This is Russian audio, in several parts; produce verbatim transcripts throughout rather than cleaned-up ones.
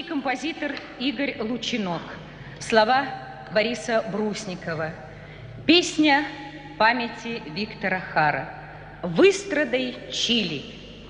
композитор Игорь Лучинок. Слова Бориса Брусникова. Песня памяти Виктора Хара. «Выстрадай, Чили».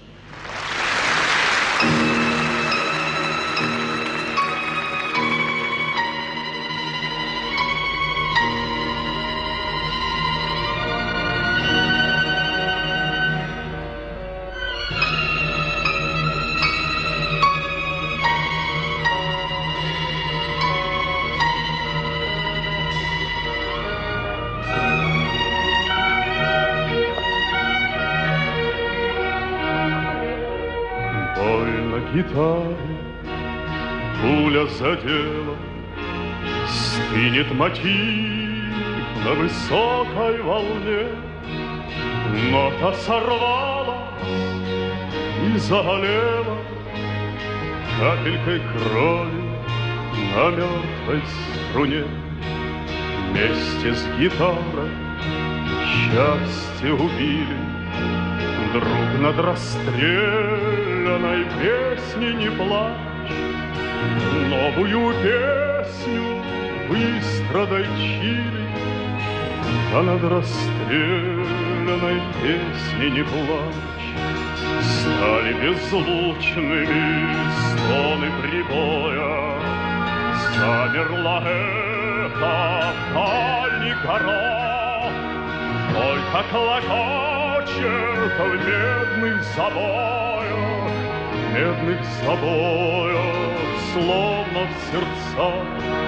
Гитаре пуля задела, стынет мотив на высокой волне. Нота сорвалась и залила капелькой крови на мертвой струне. Вместе с гитарой счастье убили, друг над расстрелянной песней не плачь. Новую песню выстрадай, Чили, а над расстрелянной песней не плачь. Стали беззвучными стоны прибоя, замерло эхо в дальних горах. Только клокочет в медных забоях, медных забоях, словно в сердцах.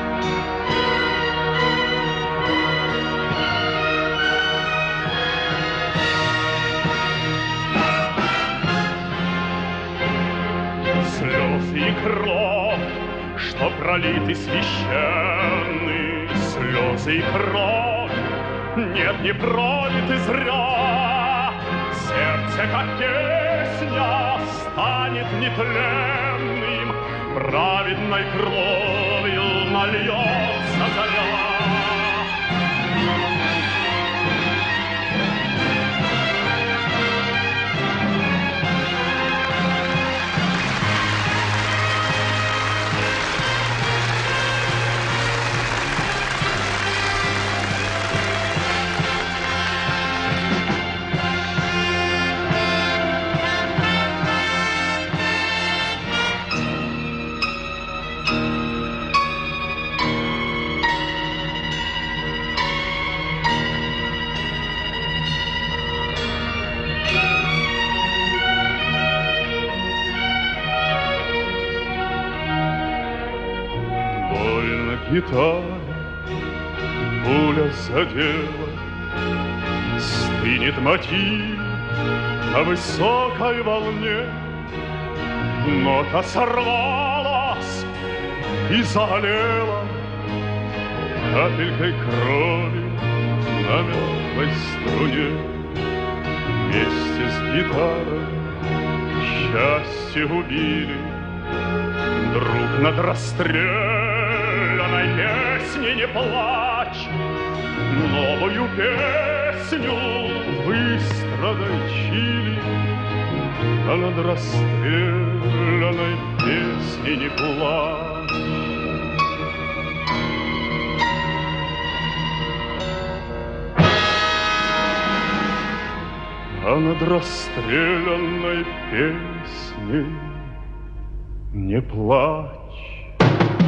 Слезы и кровь, что пролиты священны, слезы и кровь, нет, не пролиты зря. Сердце, как песня, станет нетленным, праведной кровью нальется заря. Гитаре пуля задела, стынет мотив на высокой волне. Нота сорвалась и залила капелькой крови на мертвой струне. Вместе с гитарой счастье убили, друг над расстрелом песни не плачь. Новую песню выстрадай, Чили, а над расстрелянной песней не плачь. А над расстрелянной песней не плачь.